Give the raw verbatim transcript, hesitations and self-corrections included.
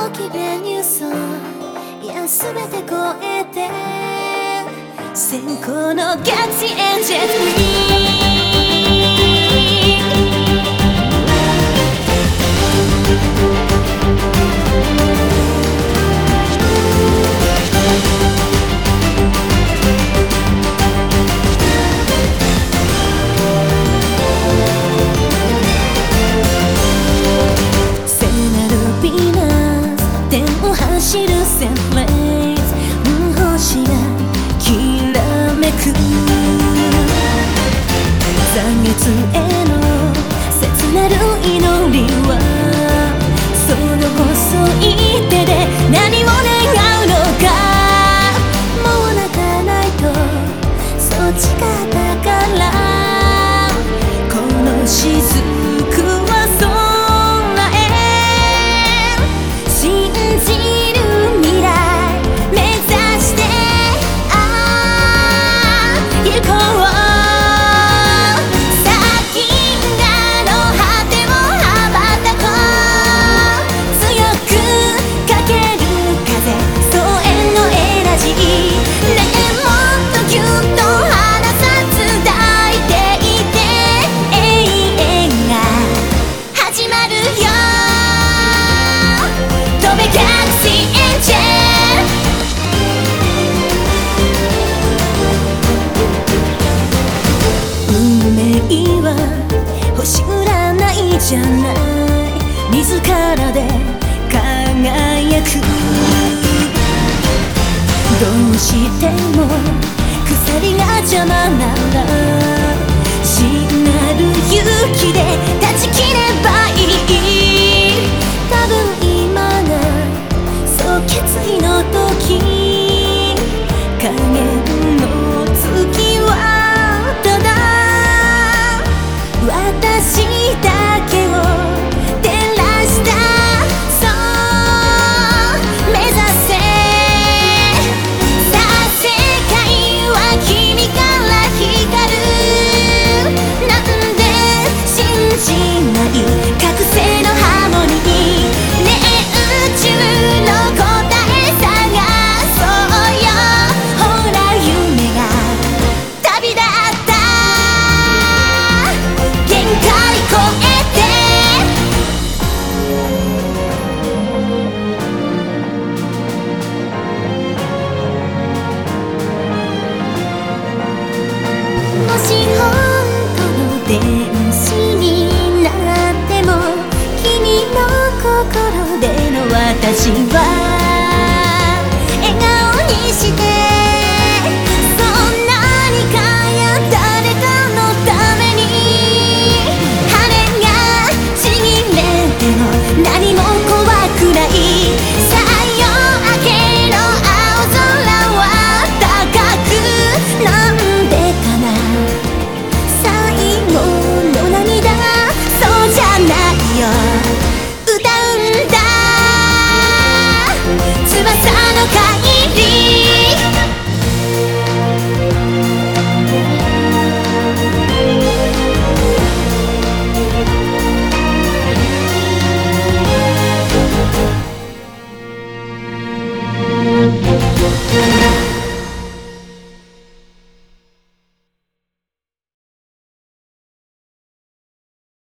きべニュースいや全て超えて先行のガチエンジェルウィ走るセンレイズ星がきらめく残月への切なる祈りはその細い手で何を願うのかもう泣かないとそう誓ったからこの雫は空へ信じ星占いじゃない自らで輝くどうしても鎖が邪魔ならしなる勇気で断ち切ればいい多分今がそう決意の時影の月は私だけを照らしたそう目指せさあ世界は君から光るなんで信じない覚醒のハーモニーねえ宇宙の答え探そうよほら夢が旅立ったもし本当の天使になっても君の心での私は